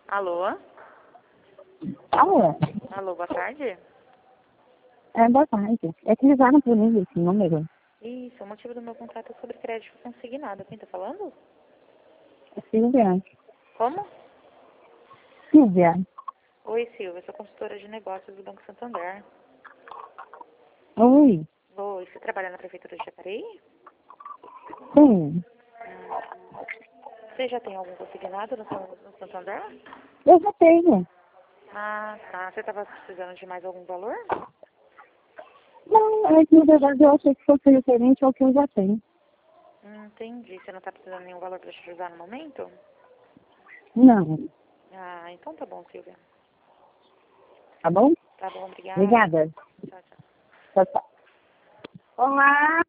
Alô? Alô? Alô, boa tarde. Boa tarde. É que ligaram por mim esse número. Isso, o motivo do meu contrato é sobre crédito consignado. Quem tá falando? É Silvia. Como? Silvia. Oi, Silvia, sou consultora de negócios do Banco Santander. Oi. Oi, você trabalha na Prefeitura de Jacareí? Sim. Você já tem algum consignado no Santander? Eu já tenho. Ah, tá. Você estava precisando de mais algum valor? Não, é que na verdade eu achei que fosse referente ao que eu já tenho. Entendi. Você não está precisando de nenhum valor para te ajudar no momento? Não. Ah, então tá bom, Silvia. Tá bom? Tá bom, obrigada. Obrigada. Tchau, tchau. Tchau, tchau. Olá.